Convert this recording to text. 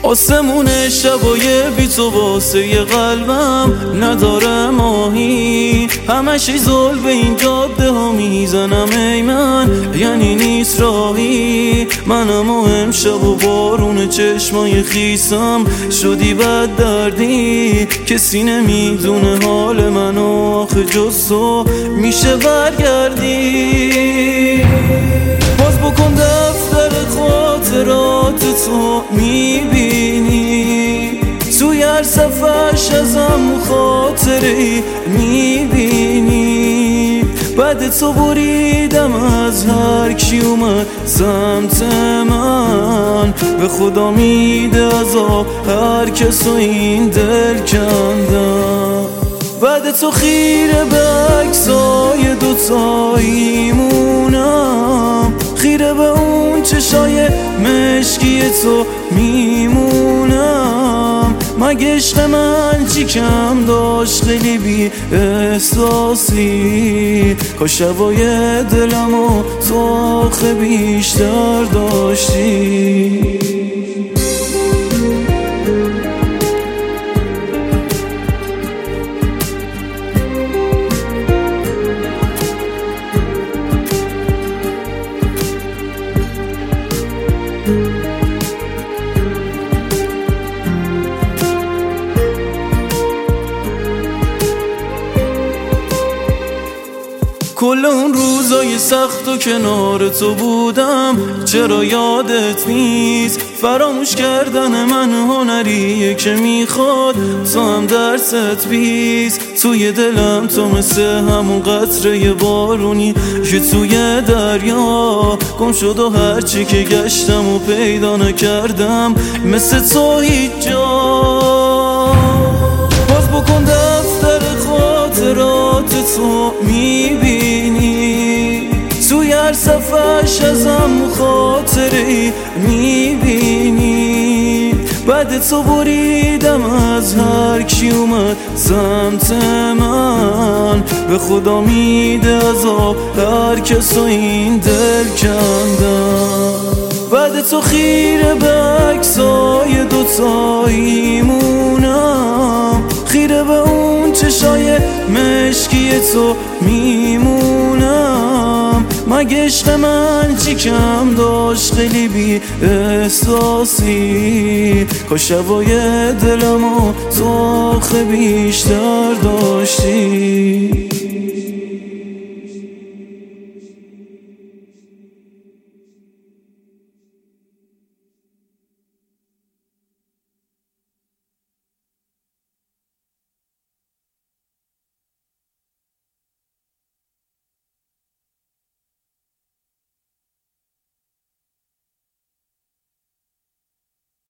آسمون شبای بی تو واسه قلبم نداره ماهی، همش زل به این جاده ها میزنم ای من، یعنی نیست راهی. منم و امشب و بارون چشمای خیسم شدی بد دردی، کسی نمیدونه حال منو آخه جز تو میشه برگردی. باز بکن دفتر خاطرات تو میبینی، توی هر صفحش ازم خاطری میبینی. بعد تو بریدم از هر کی اومد سمت من، به خدا میده عذاب هر کس و این دل کندم. بعد تو خیره به عکسای دوتاییمونم، خیره به اون چشای مشکی تو میمونم. مگه عشق من چی کم داشت خیلی بی احساسی، کاش شبای دلمو تو آخه بیشتر داشتی. کل اون روزای سخت و کنار تو بودم چرا یادت نیست؟ فراموش کردن من هنریه که میخواد تو هم درست بیست. توی دلم تو مثل همون قطره بارونی که توی دریا گم شد و هرچی که گشتم و پیدا نکردم مثل تو هیچ جا. باز بکن دفتر خاطرات تو میبینی، توی هر صفحش ازم خاطری میبینی. بعد تو بریدم از هر کی اومد سمت من، به خدا میده عذاب هر کس و این دل کندم. بعد تو خیره به عکسای دوتاییمونم، خیره به اون چشای مشکی تو میمونم. مگه عشق من چی کم داشت خیلی بی احساسی، کاش شبای دلمو تو آخه بیشتر داشتی.